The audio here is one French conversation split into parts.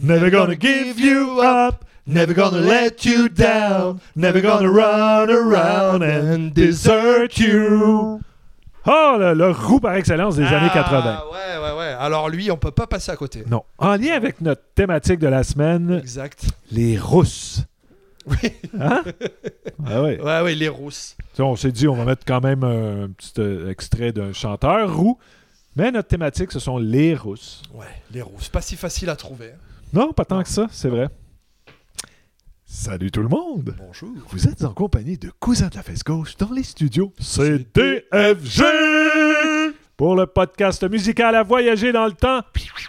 Never gonna give you up. Never gonna let you down. Never gonna run around and desert you. Oh, le roux par excellence des années 80. Ouais. Alors lui, on peut pas passer à côté. Non. En lien avec notre thématique de la semaine, Exact. les rousses. Oui. Hein? Ah ouais. Ouais, les rousses. T'sais, on s'est dit, on va mettre quand même un petit extrait d'un chanteur roux. Mais notre thématique, ce sont les rousses. Ouais, les rousses. Pas si facile à trouver. Non, pas tant que ça, c'est vrai. Salut tout le monde! Bonjour. Vous êtes en compagnie de Cousin de la Fesse Gauche dans les studios CDFG pour le podcast musical à voyager dans le temps.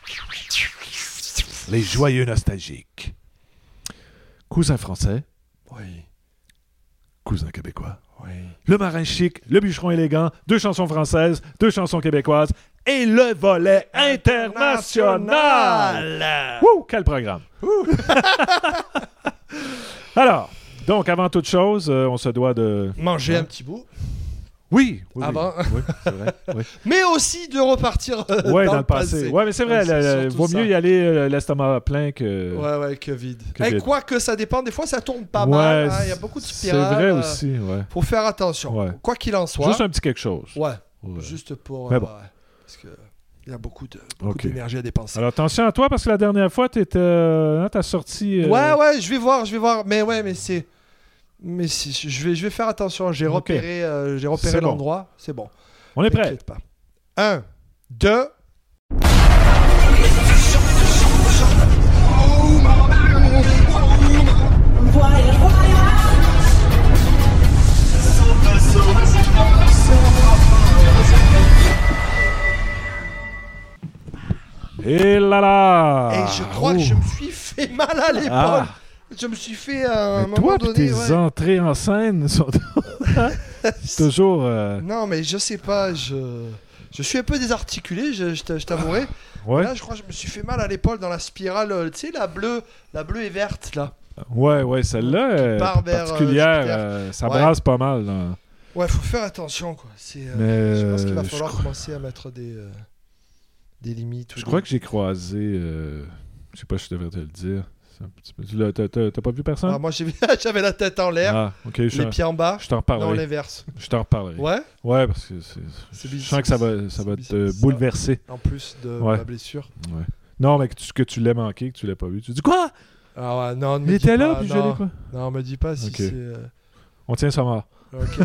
Les joyeux nostalgiques. Cousin français. Oui. Cousin québécois. Oui. Le marin chic, le bûcheron élégant, 2 chansons françaises, 2 chansons québécoises et le volet international. Wouh, quel programme! Alors, donc avant toute chose, on se doit de... Manger un petit bout. Oui. Avant. Oui, c'est vrai. Oui. Mais aussi de repartir dans le passé. Oui, mais c'est vrai, il vaut mieux y aller l'estomac plein que... Ouais, que vide. vide. Quoique ça dépend, des fois ça tourne pas mal. Il y a beaucoup de spirales. C'est vrai aussi, ouais. Faut faire attention. Ouais. Quoi qu'il en soit. Juste un petit quelque chose. Ouais. Ouais. Juste pour... Mais bon. parce que il y a beaucoup Ok. d'énergie à dépenser. Alors attention à toi, parce que la dernière fois, t'as sorti... Ouais, je vais voir. Mais c'est... je vais faire attention. J'ai repéré C'est l'endroit. Bon. C'est bon. On est prêt. T'inquiète pas. 1, 2... Et là là! Et je crois que je me suis fait mal à l'épaule. Ah. Je me suis fait à un Mais toi, moment donné... tes entrées en scène sont toujours... Non, mais je sais pas, je suis un peu désarticulé, je t'avouerai. Ouais. Là, je crois que je me suis fait mal à l'épaule dans la spirale, tu sais, la bleue et verte, là. Ouais, celle-là est part vers, particulière. Ça Ouais. brasse pas mal. Là. Ouais, faut faire attention, quoi. Mais, je pense qu'il va je falloir crois- commencer à mettre des limites. Je crois que j'ai croisé... je sais pas si je devrais te le dire. C'est un petit peu... T'as pas vu personne? Ah, moi, j'avais la tête en l'air, Ah, ok. les pieds en bas. Je t'en Non, reparlerai. l'inverse. Je t'en reparlerai. Ouais, Ouais, parce que je sens que ça va te bouleverser. en plus de Ouais. la blessure. Ouais. Non, mais que tu l'aies manqué, que tu l'aies pas vu. Tu dis quoi? Ah ouais, non, ne Il me était dis là, pas, puis je non. l'ai pas. Non, me dis pas si Ok. c'est... On tient ça mort. Ok.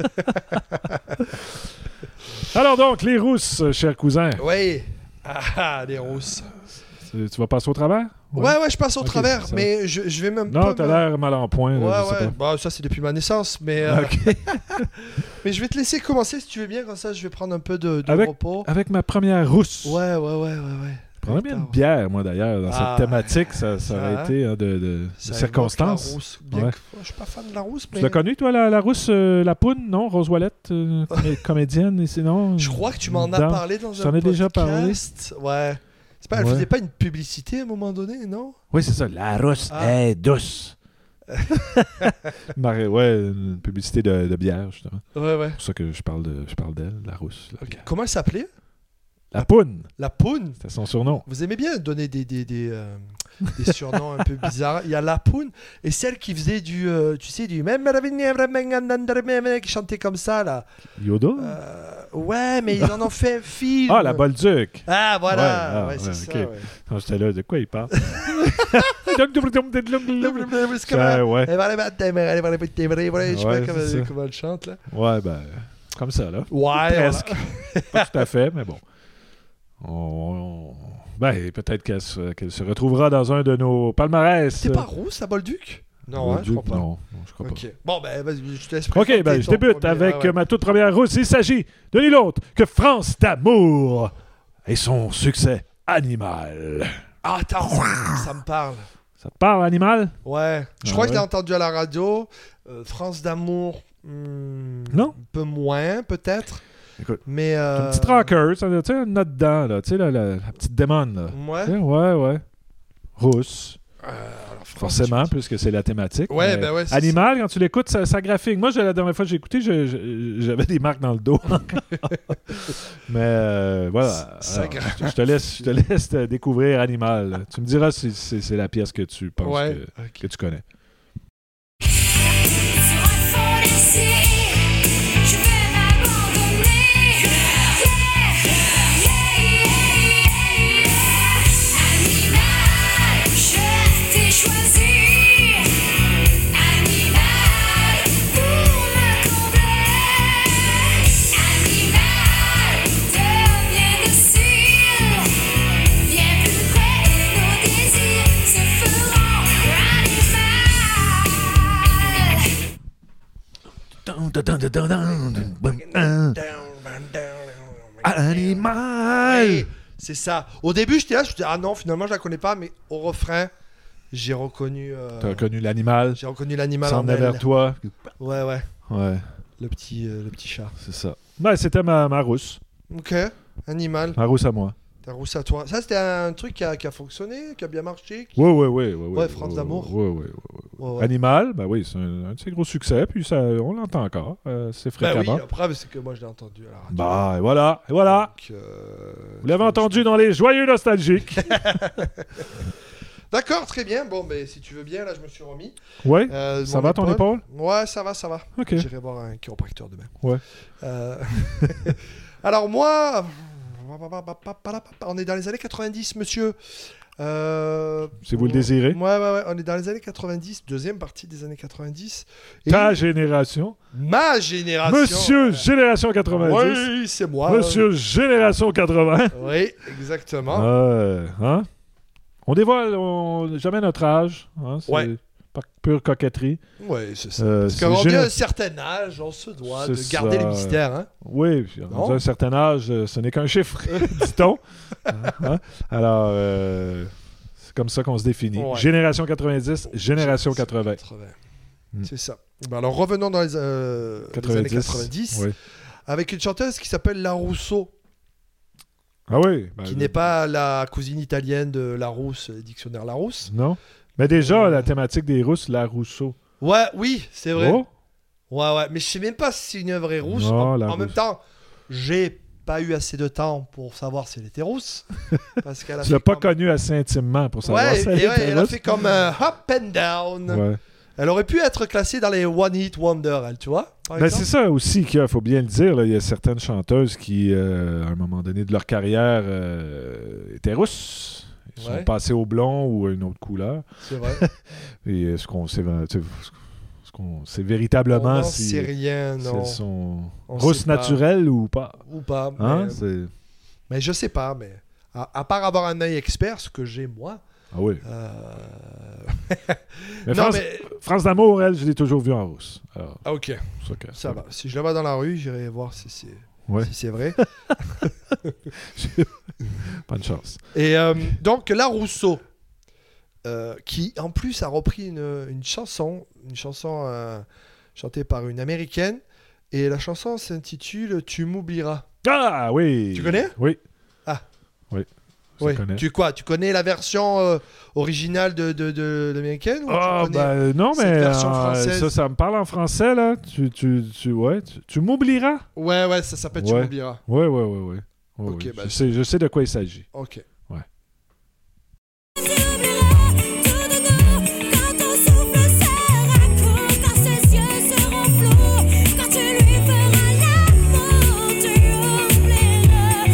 Alors donc, les rousses, cher cousin. Oui. Ah, les rousses. Tu vas passer au travers? Ouais, je passe au Ok, travers, ça mais je vais même Non, pas... t'as l'air mal en point. Ouais, là, je sais ouais. Bah, ça, c'est depuis ma naissance, mais... pas. Ok. mais je vais te laisser commencer, si tu veux bien, comme ça, je vais prendre un peu de Avec- repos. Avec ma première rousse. Ouais. Je prendrais bien une bière, moi, d'ailleurs, dans Ah, cette thématique. Ça ça, aurait hein. été de Ça évoque circonstances. la rousse. Bien Ouais. que je suis pas fan de la rousse, mais... Tu l'as connue, toi, la rousse, la poune, non? Rose Ouellette, comédienne, et sinon... Je crois que tu m'en as Dans- parlé dans T'en un as déjà parlé? podcast. Ouais. C'est pas, elle Ouais. faisait pas une publicité à un moment donné, non? Oui, c'est ça. La rousse est douce. Ouais, une publicité de bière, justement. Ouais. C'est pour ça que je parle d'elle, la rousse. La Ok. bière. Comment elle s'appelait? La poune, La Poune. c'était son surnom. Vous aimez bien donner des surnoms un peu bizarres. Il y a La Poune et celle qui faisait du... tu sais, du... qui chantait comme ça, là. Yoda? Ouais, mais ils en ont fait un film. Ah, la Bolduc! Ah, voilà. Ouais, Ouais, c'est ok. ça, ouais. Quand j'étais là, de quoi il parle? C'est comme... Ouais, Je sais pas Ouais, c'est ça. comment elle chante, là. ouais, ben, comme ça, là. Ouais, Presque. Pas tout à fait, mais bon. Ben, peut-être qu'elle se retrouvera dans un de nos palmarès. C'est pas rousse, la Bolduc? Non, hein, je Bolduc, crois pas. Non, je crois Ok. Bon, ben, vas-y, je te laisse pas. présenter Ok, ben, je ton débute premier. avec Ouais. ma toute première rousse. Il s'agit de nul autre que France d'amour et son succès Animal. Ah, attends, ça me parle. Ça te parle, Animal? Ouais. Je Ah crois que je l'ai ouais. entendu à la radio. France d'amour. Non? Un peu moins, peut-être. Écoute, Mais. c'est une petite rocker, tu sais, une note dedans, là. Tu sais, la petite démon, là. Ouais. Tu sais, ouais. Rousse. Alors, Forcément, puisque c'est la thématique. Ouais, Mais ben ouais. Animal, quand tu l'écoutes, ça graphique. Moi, la dernière fois que j'ai écouté, j'avais des marques dans le dos. Mais voilà. Ça Alors, je te laisse te découvrir Animal. Tu me diras si c'est la pièce que tu penses que tu connais. Sur un fond laissé, je vais m'abandonner. Animal, je t'ai choisi. Animal, pour me combler. Animal, deviens docile. Viens plus près et nos désirs se feront Animal! Ouais, c'est ça. Au début, j'étais là, je me disais, ah non, finalement, je la connais pas, mais au refrain, j'ai reconnu. T'as reconnu l'animal? J'ai reconnu l'animal S'en en est vers elle. toi. Ouais, ouais. Ouais, Le petit chat. c'est ça. Ouais, c'était ma rousse. Ok. Animal. Ma rousse à moi. Ta rousse à toi. Ça, c'était un truc qui a fonctionné, qui a bien marché. Ouais, France d'amour. Ouais. Ouais, ouais. Animal, ben oui, c'est un de ses gros succès, puis ça, on l'entend encore. C'est Ben oui, fréquemment. après, c'est que moi, je l'ai entendu à la radio. Bah, et voilà. Donc, Vous l'avez entendu dans les Joyeux Nostalgiques. D'accord, très bien. Bon, ben si tu veux bien, là, je me suis remis. Ouais, Mon ça va ton épaule? Ouais, ça va. Ok. J'irai voir un chiropracteur demain. Ouais. Alors moi, on est dans les années 90, monsieur. Si vous le désirez. Ouais, on est dans les années 90, deuxième partie des années 90. Et Ta génération. ma génération. Monsieur Génération 90. Oui, c'est moi. Monsieur Génération 80. Oui, exactement. Hein? On dévoile jamais notre âge. Hein? C'est Ouais. par pure coquetterie. Oui, c'est ça. Euh, Parce c'est qu'à géné- un certain âge, on se doit de C'est garder ça. le mystère. Hein? Oui, puis Non? rendu à un certain âge, ce n'est qu'un chiffre, dit-on. Hein? Alors, c'est comme ça qu'on se définit. Ouais. Génération 90, Génération 80. Mm. C'est ça. Ben alors revenons dans les années 90 Oui. avec une chanteuse qui s'appelle La Rousseau, Ah oui. ben, qui n'est pas la cousine italienne de Larousse, dictionnaire Larousse. Non. Mais déjà, la thématique des Rousses, la Rousseau. Ouais, oui, c'est vrai. Oh? Ouais, mais je sais même pas si c'est une œuvre est rousse. Non, en la même Rousse. temps, j'ai pas eu assez de temps pour savoir si elle était rousse. Parce qu'elle a Tu l'as fait pas comme- connue assez intimement pour savoir Ouais, si et elle ouais, était elle a rousse. fait comme un up and down. Ouais. Elle aurait pu être classée dans les One Hit Wonder, elle, tu vois, par Ben, exemple. c'est ça aussi qu'il faut bien le dire. là. Il y a certaines chanteuses qui, à un moment donné de leur carrière, étaient rousses. Ils sont Ouais. passés au blond ou à une autre couleur. C'est vrai. Et est-ce qu'on sait, sait véritablement On n'en si, sait rien, si non. elles sont On rousses sait pas. naturelles ou pas? Ou pas. Hein? Mais, mais je sais pas, mais à part avoir un œil expert, ce que j'ai moi. Ah oui. Mais Non, France, mais. France d'amour, elle, je l'ai toujours vue en rousse. Alors, Ah, ok, c'est ça que- ça va. Si je la vois dans la rue, j'irai voir si c'est Ouais. si c'est vrai. Pas de chance. Et donc, La Rousseau, qui en plus a repris une chanson chantée par une américaine. Et la chanson s'intitule Tu m'oublieras. Ah oui! Tu connais? Oui. Ah. Oui. Je Oui. connais. Tu connais la version originale de l'américaine ou Ah, tu connais ben non, cette mais version française? ça me parle en français, là. Tu m'oublieras? Ouais, ça s'appelle Tu Ouais. m'oublieras. Oui. Ok, Oui. bah, Je sais de quoi il s'agit. Ok. Tout de nous, quand ton souffle sera court, quand ses yeux seront flous, quand tu lui feras l'amour, tu oublieras,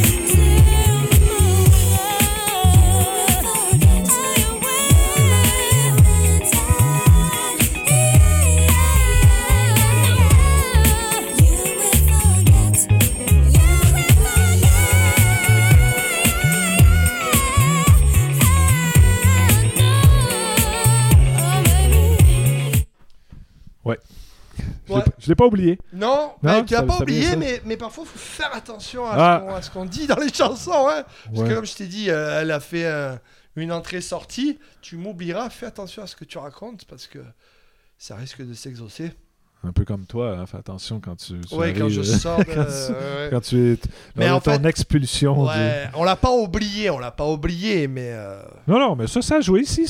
Ouais. Je l'ai pas oublié. Non, Non, tu l'as ça- pas ça oublié, vient, ça. mais parfois, il faut faire attention Ah. à ce qu'on dit dans les chansons. Hein. Parce Ouais. que comme je t'ai dit, elle a fait une entrée-sortie. Tu m'oublieras, fais attention à ce que tu racontes parce que ça risque de s'exaucer. Un peu comme toi, hein, fais attention quand tu Ouais, quand arrives, je sors de... quand tu- ouais. quand tu es Mais lors en de ton fait- expulsion. Ouais, on l'a pas oublié, mais... Non, mais ça a joué ici, ça.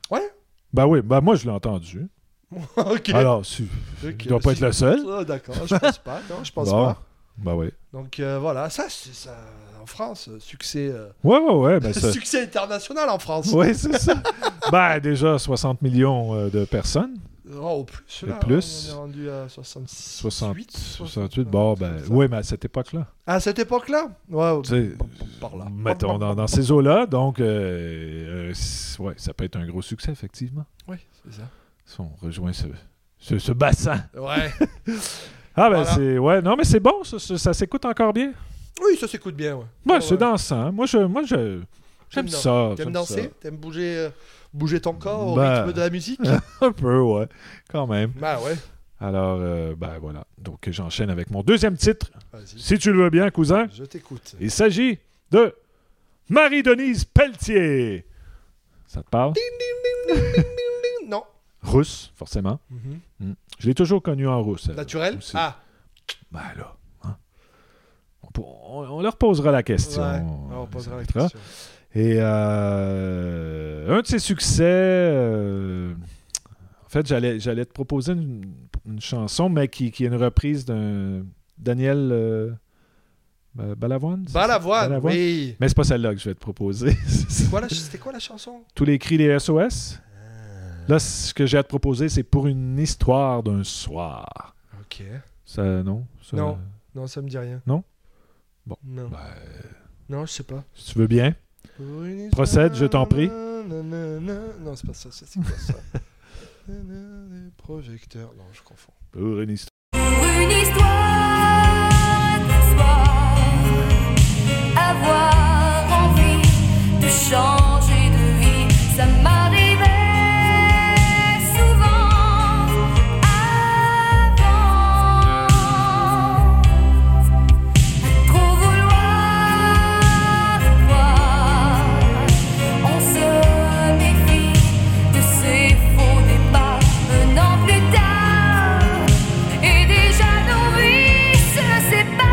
Ouais. Ben oui, ben moi je l'ai entendu. Ok. Alors, Ok, il doit pas être le seul. Ah, d'accord, je pense pas. Non, je pense Bon. pas. Ben oui. Donc voilà, ça, c'est ça. En France, succès, Ouais, ben ça... succès international en France. Oui, c'est ça. Ben déjà, 60 millions de personnes. Oh, au plus, Et là, plus. on est rendu à 68. 68, bon, ben oui, mais à cette époque-là. À cette époque-là? Ouais, Tu sais, par là. mettons dans ces eaux-là, donc ouais, ça peut être un gros succès, effectivement. Oui, c'est ça. Si on rejoint ce bassin. Ouais. Ah ben Voilà. c'est... Ouais, non, mais c'est bon, ça s'écoute encore bien. Oui, ça s'écoute bien, ouais. Ouais, Ouais, c'est ouais. dansant. Moi, j'aime T'aimes ça. T'aimes j'aime danser? ça. T'aimes bouger ton corps au Ben. rythme de la musique? Un peu, ouais, quand même. Bah ouais. Alors, ben voilà. Donc, j'enchaîne avec mon deuxième titre. Vas-y. Si tu le veux bien, cousin. Je t'écoute. Il s'agit de Marie-Denise Pelletier. Ça te parle? Non. Russe, forcément. Je l'ai toujours connue en russe. elle, Naturel? aussi. Ah. Ben là, hein. On leur posera la question. Ouais. On posera la Ça question. Et un de ses succès, en fait, j'allais te proposer une chanson, mais qui est une reprise d'un Daniel Balavoine. c'est ça? Balavoine, oui. Mais c'est pas celle-là que je vais te proposer. C'était quoi la chanson? Tous les cris des SOS. Là, ce que j'ai à te proposer, c'est Pour une histoire d'un soir. Ok. Ça, non? Ça, Non. Non, ça me dit rien. Non? Bon. Non. Ben, Non, je sais pas. si tu veux bien. Procède, je t'en prie. Non, c'est pas ça. C'est quoi ça? Les projecteurs. Non, je confonds. Pour une histoire. Une histoire d'un soir, avoir envie de changer de vie, ça m'arrivait souvent avant. Trop vouloir voir, on se méfie de ces faux départs venant plus tard. Et déjà nos vies se séparent.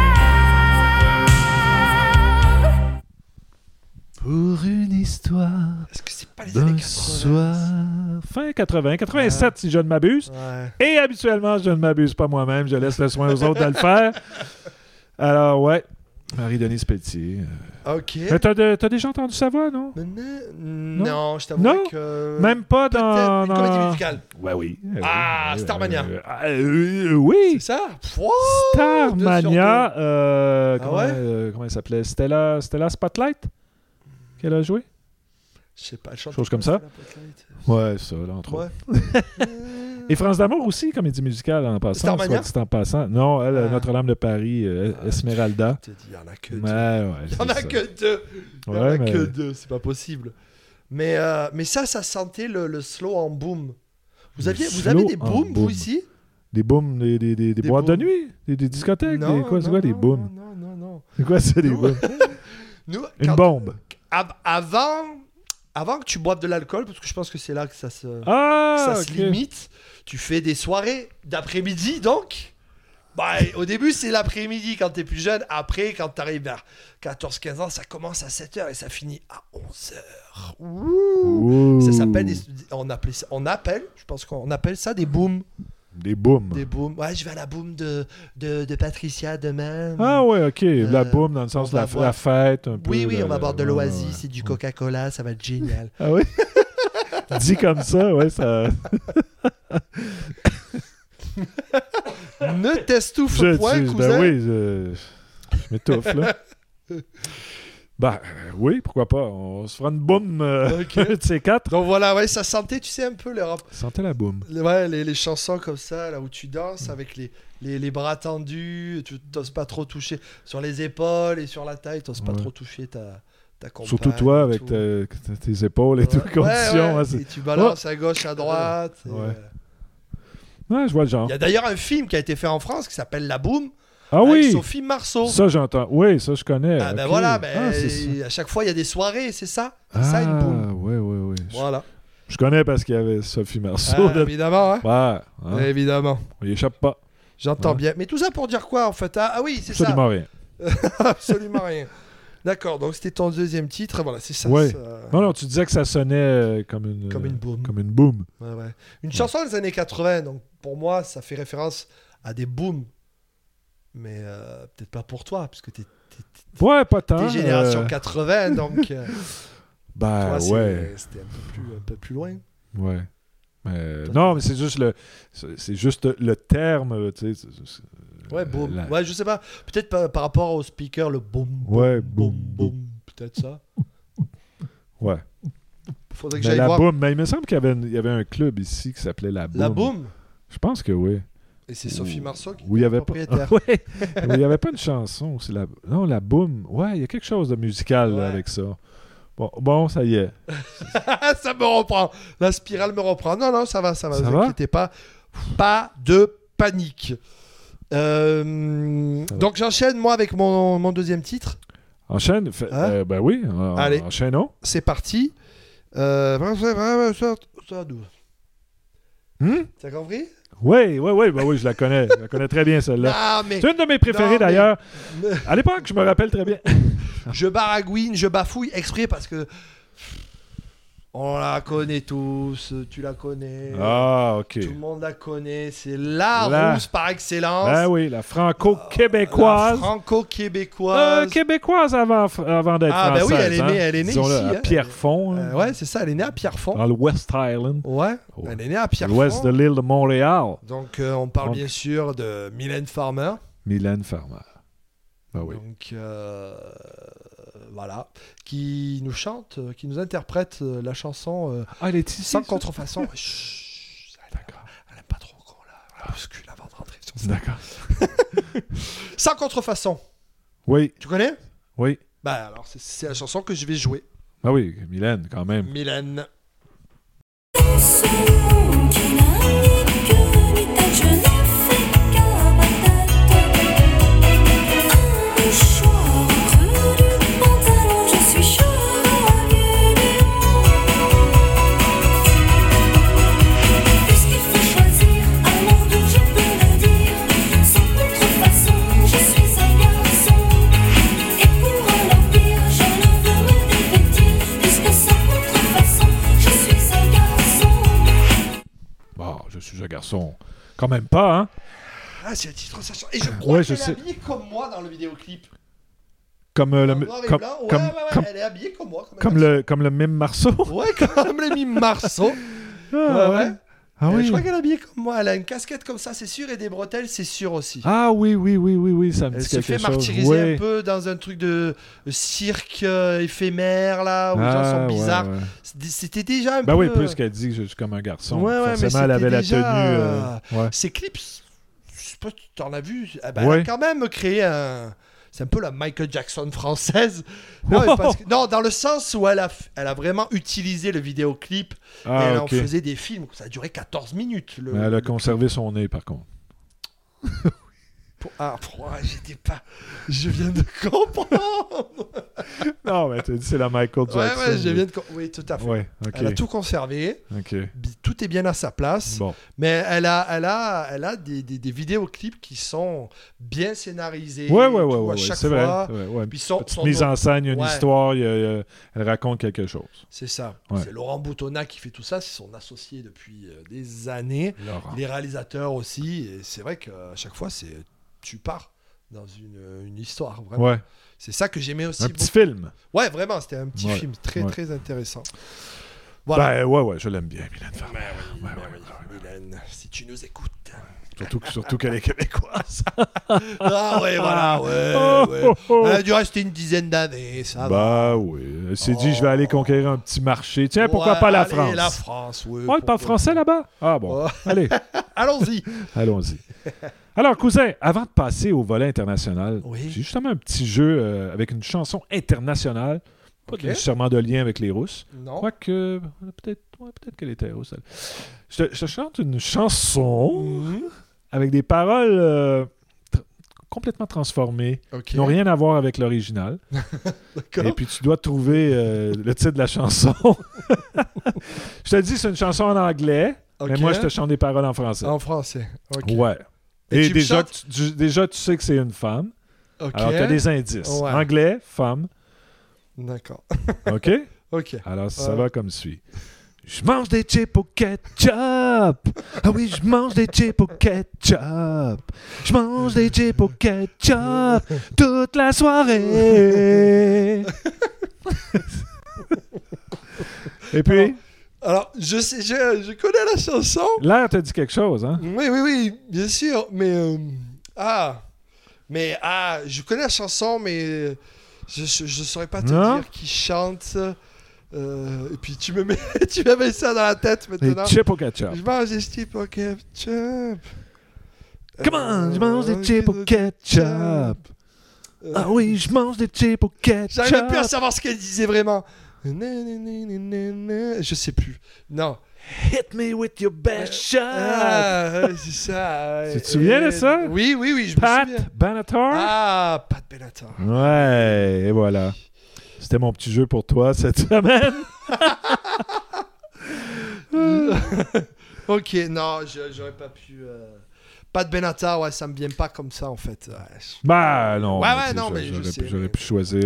Pour une histoire Est-ce que c'est pas les années d'un 80? soir. Fin 80, 87 si je ne m'abuse. Ouais. Et habituellement, je ne m'abuse pas moi-même. Je laisse le soin aux autres de le faire. Alors, ouais. Marie-Denise Pelletier. Ok. Mais t'as déjà entendu sa voix, non? Non, je t'avoue Non? que... Même pas Peut-être dans... une comédie musicale. Ouais, oui. Ah, Starmania. Oui. C'est ça? Starmania. Ah Comment elle s'appelait? Stella Spotlight? Qu'elle a joué? Je sais pas, elle chante Chose comme quoi, ça? Ouais, ça, là, entre autres. Et France d'amour aussi, comédie musicale en passant. Starmania? soit dit en passant. Non, elle, Ah. Notre-Dame de Paris, Esmeralda. Je te dis, il y en a que deux. Ouais, Il y en a que deux. Il y en Ouais, a mais- que deux, c'est pas possible. Mais ça sentait le slow en boom. Vous avez slow des en booms, vous, boom. ici? Des booms, des boîtes de booms. nuit, des discothèques, Non, des quoi, c'est non, quoi des non, booms? Non. C'est quoi ça, des Nous- booms? Nous, Une quand- bombe. Avant que tu boives de l'alcool, parce que je pense que c'est là que ça se, Ah, ça se ok. limite, tu fais des soirées d'après-midi, donc. Bah, au début, c'est l'après-midi quand t'es plus jeune. Après, quand t'arrives vers 14-15 ans, ça commence à 7h et ça finit à 11h. Ouh. Ça s'appelle je pense qu'on appelle ça des booms. Des booms. Des booms. Ouais, je vais à la boom de Patricia demain. Ah ouais, ok. La boom dans le sens on de va la boire. fête. Un peu, Oui, on va là, boire de ouais, l'Oasis ouais. et du Coca-Cola, ça va être génial. Ah oui? Dit comme ça, ouais, ça... Ne t'estouffe point, cousin. Ben oui, je m'étouffe, là. Ben oui, pourquoi pas. On se fera une boom Ok. de ces quatre. Donc voilà, ouais, ça sentait, tu sais, un peu Sentez la boom. les chansons comme ça, là où tu danses avec les bras tendus, tu n'oses pas trop toucher sur les épaules et sur la taille, tu n'oses pas Ouais. trop toucher ta compagne. Surtout toi, et avec tout. tes épaules et Ouais. toutes conditions. Ouais, hein, c'est- et tu balances à gauche, à droite. et, Ouais. Ouais, je vois le genre. Il y a d'ailleurs un film qui a été fait en France qui s'appelle La Boom, Ah avec oui! Sophie Marceau. Ça, j'entends. Oui, ça, je connais. Ah ben ok. voilà, Ah, c'est ça. à chaque fois il y a des soirées, c'est ça? C'est ça une boom. Ah, oui. Voilà. Je connais parce qu'il y avait Sophie Marceau. Ah, évidemment, hein? Ouais, hein, Évidemment. on y échappe pas. J'entends Ouais. bien. Mais tout ça pour dire quoi en fait? Ah oui, c'est ça. Absolument rien. Absolument rien. D'accord, donc c'était ton deuxième titre. Voilà, c'est ça. Ouais. ça- Non, tu disais que ça sonnait comme une boom. Comme une boom. Ouais. Une chanson des années 80, donc pour moi, ça fait référence à des booms. Mais peut-être pas pour toi, parce que t'es Ouais, pas tant. génération 80, donc Ben, toi, c'est- ouais. c'était un peu plus loin. Ouais. Non, mais c'est juste le terme, tu sais. Ouais, boom. la- Ouais, je sais pas. Peut-être par rapport au speaker, le boom, Ouais, boom, boom, boom. Peut-être ça. Ouais. Faudrait que Mais j'aille la voir. boom, mais il me semble qu'il y avait un club ici qui s'appelait la boom. La boom. Je pense que oui. Et c'est Sophie Marceau qui Où il y est avait propriétaire. pas. Ouais. Où il y avait pas une chanson, c'est la non, la boom. Ouais, il y a quelque chose de musical là, Ouais. avec ça. Bon, ça y est. Ça me reprend. La spirale me reprend. Non, ça va. Ça Ne vous va? inquiétez pas. Pas de panique. Donc j'enchaîne moi avec mon deuxième titre. Enchaîne. Hein? Ben oui, Allez. enchaînons. C'est parti. T'as compris? Oui, ben oui, je la connais. Je la connais très bien celle-là. Ah mais C'est une de mes préférées Non, mais- d'ailleurs. À l'époque, je me rappelle très bien. je baragouine, je bafouille exprès parce que on la connaît tous. Tu la connais. Ah, ok. Tout le monde la connaît. C'est la La- rousse par excellence. Ben oui, la La franco-québécoise. franco-québécoise. Québécoise avant d'être Ah, ben française. oui, elle est née- hein. elle est née Disons-le, ici, à hein. Pierrefonds, là, Ouais, c'est ça. Elle est née à Pierrefonds. dans le West Island, Ouais. Oh. Elle est née à l'ouest de Pierrefonds. l'île de Montréal. Donc on parle Donc- bien sûr de Mylène Farmer. Mylène Farmer. Ben oui. Donc voilà, qui nous chante, qui nous interprète la chanson Ah, elle est ici. sans ça? contrefaçon. Chut, D'accord. elle aime pas trop qu'on la bouscule avant de rentrer sur scène. D'accord. Sans contrefaçon. Oui, Tu connais? oui. Bah alors c'est la chanson que je vais jouer. Ben oui, Mylène, quand même. Mylène. Dans ce monde qui n'a ni queue ni tête, je n'ai fait qu'à ma tête. Un mouchoir au creux du pantalon, je suis chevalier du monde. Puisqu'il faut choisir, alors d'où je peux le dire. Sans contrefaçon, je suis un garçon. Et pour un empire, je ne veux me dévêtir. Puisque sans contrefaçon, je suis un garçon. Bon, je suis un garçon. Quand même pas, hein? Ah, c'est un titre sachant. Et je crois Ouais, je qu'elle est sais. habillée comme moi dans le vidéoclip. Comme En le noir et comme, blanc. Ouais, comme, ouais, comme, elle est habillée comme moi. comme le mime Marceau. Ouais, comme le mime Marceau. Ah, ouais. Ah Je oui. crois qu'elle est habillée comme moi. Elle a une casquette comme ça, c'est sûr, et des bretelles, c'est sûr aussi. Ah oui, ça me Elle dit se quelque fait chose. martyriser Ouais. un peu dans un truc de cirque éphémère, là, où les gens Ah, sont ouais, bizarres. ouais. C'était déjà un Ben peu... oui, plus qu'elle dit que je suis comme un garçon. Ouais, ouais, mais Forcément, elle avait la c'était tenue. déjà, ouais. Ces clips, je sais pas si tu en as vu, elle Ouais. a quand même créé un... C'est un peu la Michael Jackson française. Non, mais parce que- non, dans le sens où elle a vraiment utilisé le vidéoclip et Ah, elle ok. en faisait des films. Ça a duré 14 minutes. Mais elle a conservé son nez, par contre. J'étais pas... Je viens de comprendre. Non, mais tu dit c'est la Michael Jackson. Ouais, je viens de... Oui, tout à fait. Ouais, ok. Elle a tout conservé. Ok. Tout est bien à sa place. Bon. Mais elle a des vidéoclips qui sont bien scénarisés. Ouais, tu vois, ouais, chaque c'est vrai. fois. Ouais. Puis Petite mise en scène, une Ouais. histoire, elle raconte quelque chose. C'est ça. Ouais. C'est Laurent Boutonnat qui fait tout ça. C'est son associé depuis des années. Laurent. Les réalisateurs aussi. Et c'est vrai qu'à chaque fois, tu pars dans une histoire. Vraiment. Ouais. C'est ça que j'aimais aussi. Un petit film. Ouais, vraiment. C'était un petit Ouais. film très, Ouais. très intéressant. Voilà. Ben ouais, je l'aime bien, Mylène Farmer. Ben oui, Ouais, ben ouais, oui. Mylène, si tu nous écoutes. Surtout qu'elle est québécoise. Ah ouais, voilà, ouais. Oh, ouais. oh, oh. Elle a dû rester une dizaine d'années, ça va. Bah oui. Elle s'est dit, je vais aller conquérir un petit marché. Tiens, pourquoi Ouais, pas la allez, France? La France, oui. Oh, elle parle français là-bas? Ah bon. Oh. Allez, Allons-y. allons-y. Alors, cousin, avant de passer au volet international, Oui. j'ai justement un petit jeu avec une chanson internationale. Pas Ok. nécessairement de lien avec les Russes. Non. Quoique, peut-être qu'elle était russe. Elle. Je te chante une chanson Mhm. avec des paroles complètement transformées, Ok. qui n'ont rien à voir avec l'original. D'accord. Et puis tu dois trouver le titre de la chanson. Je te dis, c'est une chanson en anglais, mais Ok. moi, je te chante des paroles en français. En français. Ok. Ouais. Et Et tu me déjà, chantes- déjà, tu sais que c'est une femme. Ok. Alors, tu as des indices. Ouais. Anglais, femme. D'accord. OK? Ok. Alors, ça va comme suit. Je mange des chips au ketchup. Ah oui, je mange des chips au ketchup. Je mange des chips au ketchup toute la soirée. Et puis, Alors, je connais la chanson. l'air te dit quelque chose, hein? Oui, bien sûr. Mais je connais la chanson, mais je saurais pas te Non? dire qui chante. Et puis tu me mets ça dans la tête Des maintenant. chips au ketchup. Je mange des chips au ketchup. Come on, je mange des chips au ketchup. Ah oui, je mange des chips au ketchup. J'arrive plus à savoir ce qu'elle disait vraiment. Je sais plus. Non. Hit me with your best shot. C'est ça. Tu te souviens de ça? Oui, je Pat me souviens. Benatar? Ah, Pat Benatar. Ouais, et voilà. C'était mon petit jeu pour toi cette semaine. Ok, non, j'aurais pas pu. Pat Benatar, ouais, ça me vient pas comme ça en fait. Ouais. Bah non. Ouais, tu sais, non, mais je sais, J'aurais mais- pu choisir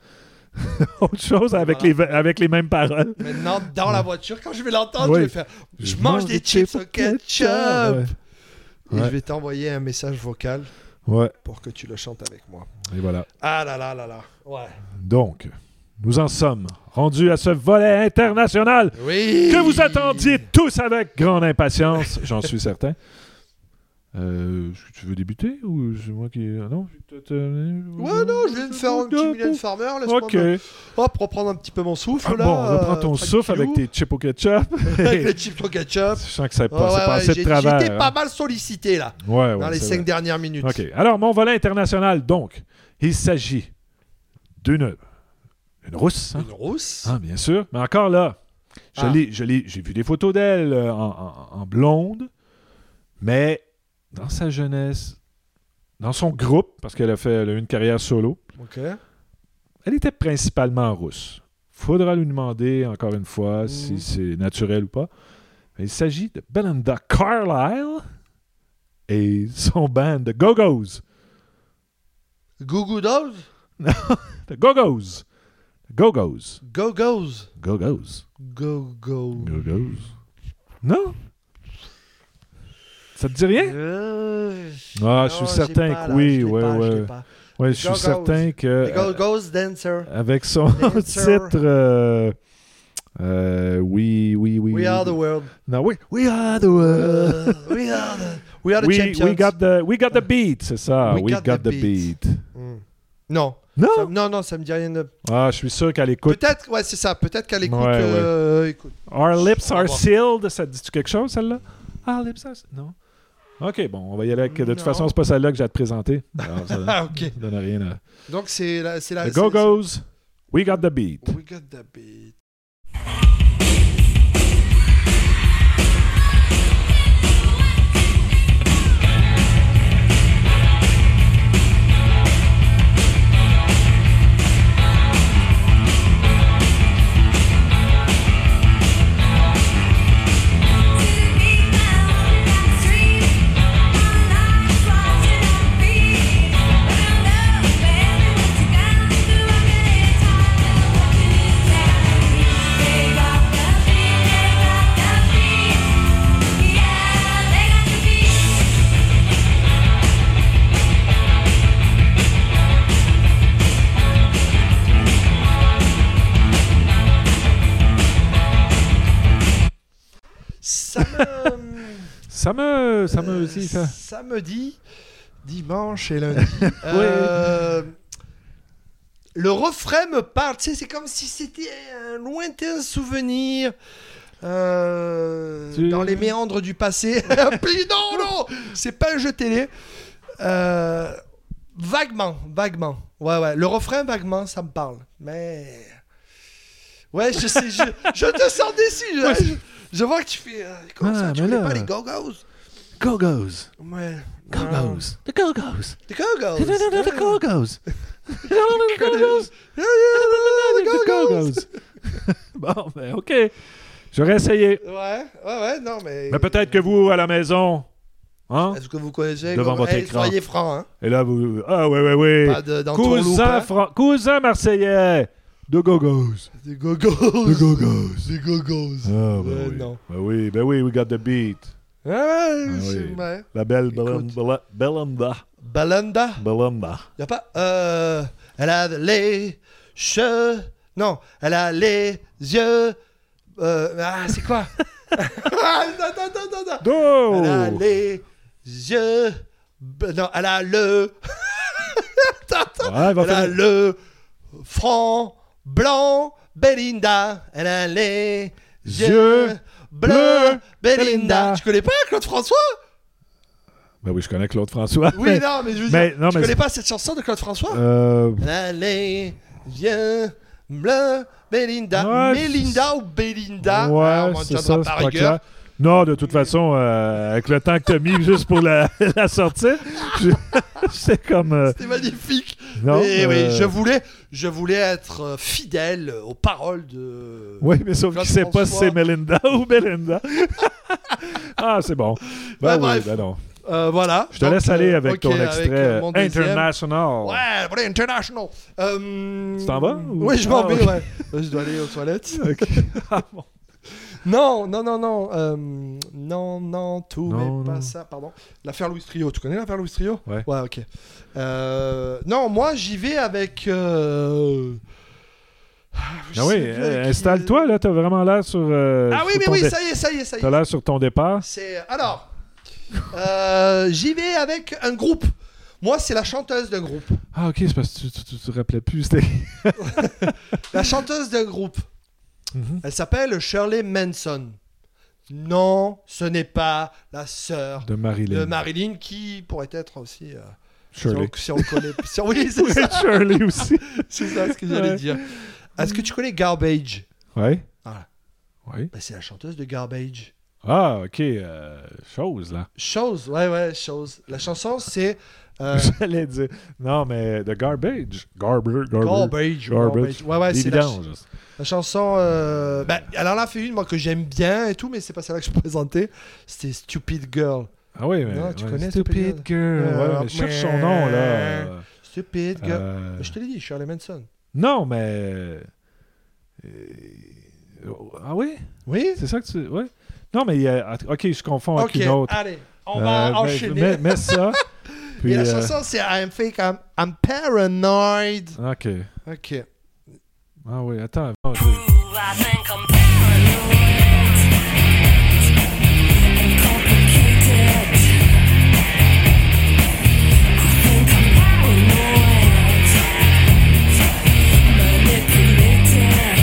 autre chose avec, avec les mêmes paroles. Maintenant, dans la voiture, quand je vais l'entendre, Oui. je vais faire. Je mange des chips au ketchup. Ouais. Et Ouais. je vais t'envoyer un message vocal Ouais, pour que tu le chantes avec moi. et voilà. Ah là là là là. Ouais. Donc, nous en sommes rendus à ce volet international Oui. que vous attendiez tous avec grande impatience, j'en suis certain. Tu veux débuter ou c'est moi qui... Ah non? Ouais, non, je viens de faire un petit Mylène Farmer. Laisse-moi Ok. Hop, reprendre un petit peu mon souffle Ah, là. bon, reprends ton souffle avec tranquillou. tes chips au ketchup. Avec les chips au ketchup. Je sens que ça Ouais, c'est passé de j'ai- travers. J'étais pas hein. mal sollicité là, Ouais, dans les c'est 5 vrai. dernières minutes. OK. Alors, mon volet international, donc, il s'agit d'une rousse. Hein? Une rousse. Ah, bien sûr. Mais encore là, Ah. j'ai vu des photos d'elle en blonde, mais dans sa jeunesse, dans son groupe, parce qu'elle a eu une carrière solo, Ok. elle était principalement rousse. Faudra lui demander, encore une fois, si c'est naturel ou pas. Mais il s'agit de Belinda Carlisle et son band de Go-Go's. Goo Goo Dolls. The Go-Go's. Go-Go's. Go Go's. Go-Go's. Go Go. Go-Go's. Non? Ça te dit rien? Ah, je suis certain que oui. Ouais. Ouais, je suis Go-Go's. certain que Les Go Go's Dancer. avec son Dancer. titre oui. We are the world. Non, we are the world. We are the champions. We got the beat, c'est ça. We We got got the the beat. beat. Non. Non? Non, ça me dit rien de. Ah, je suis sûr qu'elle écoute. Peut-être, ouais, c'est ça. Peut-être qu'elle écoute. Ouais. Écoute. Our lips On va are voir. sealed. Ça te dit-tu quelque chose, celle-là? Our lips are... Non. OK, bon, on va y aller avec... De toute Non. façon, c'est pas celle-là que j'ai à te présenter. Alors, ça Ah, ok. ça donne rien à... Donc c'est la. The Go-Go's, We got the beat. We got the beat. Ça me dit ça. Samedi, dimanche et lundi. Le refrain me parle, tu sais, c'est comme si c'était un lointain souvenir dans les méandres du passé. Puis non, c'est pas un jeu télé. Vaguement. Ouais. Le refrain, vaguement, ça me parle. Mais. Ouais, je sais, je te sens déçu. Je vois que tu fais. Comment ça, tu mais connais là- pas les Go-Go's? Go-Go's. Ouais. Go-Go's. The Go-Go's. Les Go-Go's. The Go-Go's. The Go-Go's. Bon, ben, OK. J'aurais essayé. Ouais, non, mais. Mais peut-être que vous, à la maison, hein? Est-ce que vous connaissez Devant votre écran. Soyez francs, hein. Et là, vous... Ah, oui. Pas d'entourloupe, hein. Cousin marseillais. The Go-Go's. Des gogos. The Go-Go's. Des gogos. Ah, Ouais, non. Ben oui, we got the beat. Ouais, oui. ouais. La belle Écoute. Belinda. Balanda. Belinda. Y a pas. Elle a les cheveux. Non, elle a les yeux. C'est quoi? Non. Oh! Elle a les yeux. Non, elle a le. Ouais, va Elle a faire... le front blanc. Belinda. Elle a les yeux bleus. Belinda. Tu connais pas Claude François? Ben oui, je connais Claude François. Oui, non, mais je veux mais- dire. non, Tu mais connais pas cette chanson de Claude François? Elle a les yeux bleus. Belinda. Ouais, Mélinda ou Belinda? Ouais, Ah, on m'en c'est tiendra ça, par c'est pas rigueur. clair. Non, de toute façon, avec le temps que t'as mis juste pour la sortir, c'est comme... C'était magnifique. non, Et oui, je voulais être fidèle aux paroles de. Oui, mais sauf Claude qu'il sait pas si François. c'est Melinda ou Belinda. Ah, c'est bon. Ben oui, bref. ben non. Voilà. Je te laisse aller avec ton extrait mon deuxième. International. Ouais, voilà, international. Tu t'en vas? ou- Oui, je m'en Ah, vais, ok. ouais. Je dois aller aux toilettes. Ok. Ah, bon. Non, tout, Non, mais pas non. ça, pardon. L'affaire Louis Trio, tu connais l'affaire Louis Trio? Ouais. Ouais, ok. Non, moi, j'y vais avec... je Ah oui, sais plus avec qui- installe-toi, là, t'as vraiment l'air sur... Ah oui, sur mais ton oui, dé- ça y est. T'as l'air sur ton départ. C'est... Alors, j'y vais avec un groupe. Moi, c'est la chanteuse d'un groupe. Ah, ok, c'est parce que tu te rappelais plus. C'était... La chanteuse d'un groupe. Mhm. Elle s'appelle Shirley Manson. Non, ce n'est pas la sœur De Marilyn. de Marilyn, qui pourrait être aussi... Shirley. Si on connaît... oui, c'est ça. Shirley aussi. C'est ça ce que j'allais Ouais. dire. Est-ce que tu connais Garbage? Ouais. Voilà. Oui. Ben, c'est la chanteuse de Garbage. Ah, ok. Chose, là. Chose, ouais, chose. La chanson, c'est... J'allais dire... Non, mais The Garbage. Garbage. Garbage. Ouais, Des c'est la, vidanges. la chanson... Ben, elle en a fait une, moi, que j'aime bien et tout, mais c'est pas celle-là que je présentais. C'était Stupid Girl. Ah oui, mais... Non, tu ouais, connais Stupid Girl. Ouais, mais je cherche son nom, là. Stupid Girl. Euh, Je te l'ai dit, Shirley Manson. Non, mais... Ah oui? Oui? C'est ça que tu... Ouais. Non, mais... ok, je confonds avec Ok, une autre. allez, on va enchaîner. Mets ça. Puis, Et la chanson, c'est I'm fake, I'm paranoid. Ok. Ok. Ah oui, attends. Avant, I think I'm paranoid and complicated. I think I'm paranoid, manipulated.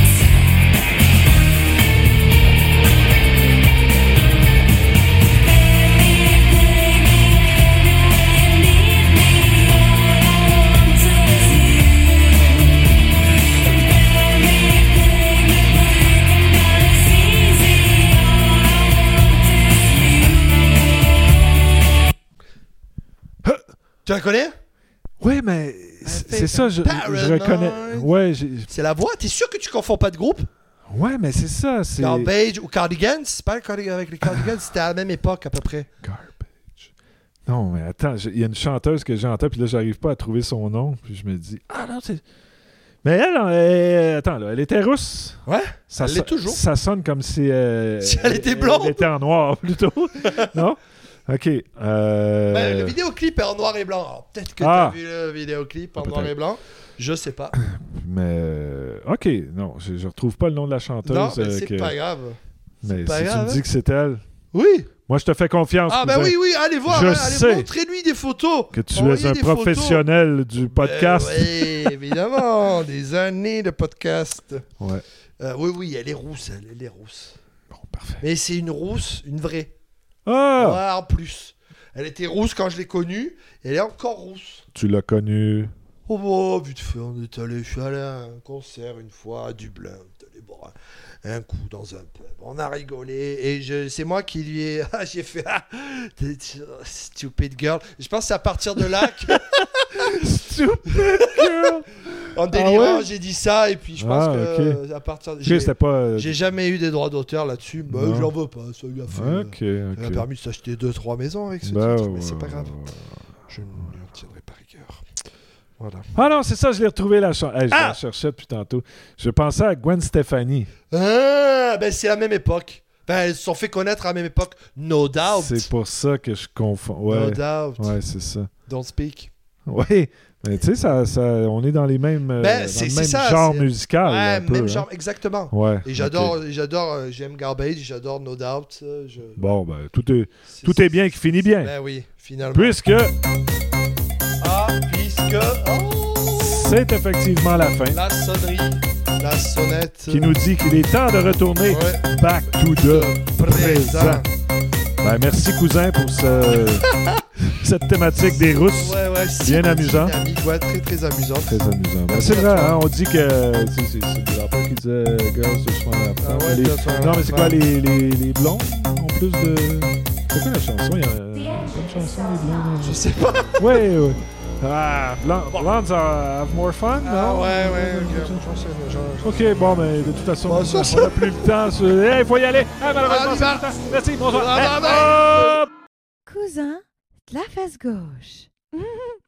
Tu la connais? Oui, mais c'est ça, je reconnais. Paranoid. Ouais, C'est la voix. T'es sûr que tu confonds pas de groupe? ouais, mais c'est ça. C'est Garbage ou Cardigans? C'est pas avec les Cardigans, c'était à la même époque à peu près. Garbage. Non, mais attends, il y a une chanteuse que j'entends, puis là, j'arrive pas à trouver son nom. Puis je me dis, ah non, c'est. Mais elle, attends, là, elle était rousse. Ouais, Ça elle l'est toujours. Ça sonne comme si. Si elle était blonde. Elle était en noir, plutôt. Non? Ok. Ben, le vidéoclip est en noir et blanc. Alors, peut-être que Ah. t'as vu le vidéoclip en Ah, noir peut-être. et blanc. Je sais pas. Mais. Ok, non, je retrouve pas le nom de la chanteuse. Non, mais c'est que- pas grave. Mais pas si grave, tu me dis que c'est elle, Oui. moi, je te fais confiance. Ah, ben cousin, oui, allez voir. Je allez, sais montrez-lui des photos. Que tu Envoyez es un des photos. professionnel du podcast. Oui, évidemment. Des années de podcast. Ouais. Oui, elle est rousse. Elle est rousse. Bon, parfait. Mais c'est une rousse, une vraie. Ah! Ouais, en plus. Elle était rousse quand je l'ai connue. Et elle est encore rousse. Tu l'as connu. Oh, vite fait, je suis allé à un concert une fois à Dublin. On est allé boire un coup dans un pub. On a rigolé. Et c'est moi qui lui ai. J'ai fait. Stupid girl. Je pense que c'est à partir de là Stupid girl! en délirant, ouais? j'ai dit ça. Et puis je pense Ah, que à partir de. Ok, c'était pas. J'ai jamais eu des droits d'auteur là-dessus. Bah, Non. j'en veux pas. Ça lui a fait. Ok, Il a ok. permis de s'acheter 2-3 maisons avec ce Ben, titre. Mais c'est pas ouais, grave. ouais. Je ne lui en tiendrai pas rigueur. Voilà. Ah non, c'est ça, je l'ai retrouvé la chanson. Je Ah! la cherchais depuis tantôt. Je pensais à Gwen Stefani. Ah, ben c'est la même époque. Ben, elles se sont fait connaître à la même époque. No doubt. C'est pour ça que je confonds. No Ouais, doubt. ouais, c'est ça. Don't speak. Oui, mais tu sais, on est dans les mêmes, dans c'est le même ça, genre c'est- musical. Ouais, un peu, même hein. genre, exactement. Ouais. Et ok. j'adore, j'aime Garbage, j'adore No Doubt. Bon, ben, tout est bien qui finit bien. Ben oui, finalement. Puisque Puisque. Oh, c'est effectivement la fin la sonnerie, la sonnette. qui nous dit qu'il est temps de retourner Ouais. back to the présent. Ben, merci, cousin, pour cette thématique des Russes. Ouais, Bien amusant. Dynamique, ouais, très très amusant. Très amusant. Ben, Merci c'est à vrai, toi. hein, on dit que c'est des rappeurs qui disaient Girls de soin à la femme. Ah ouais, de soin à la Non, mais c'est quoi, femme. les blondes ont plus de. C'est quoi la chanson? Il y a une chanson, les blondes. Je sais pas. Oui. Ah, Blondes have more fun, non? Ouais, Ok, bon, mais de toute façon, Bon, on n'a plus le temps. Il faut y aller. Ah, malheureusement, Ah, c'est on y le temps. Merci, bonsoir. Ah, Hey, bye, bye. hop! Cousin de la face gauche.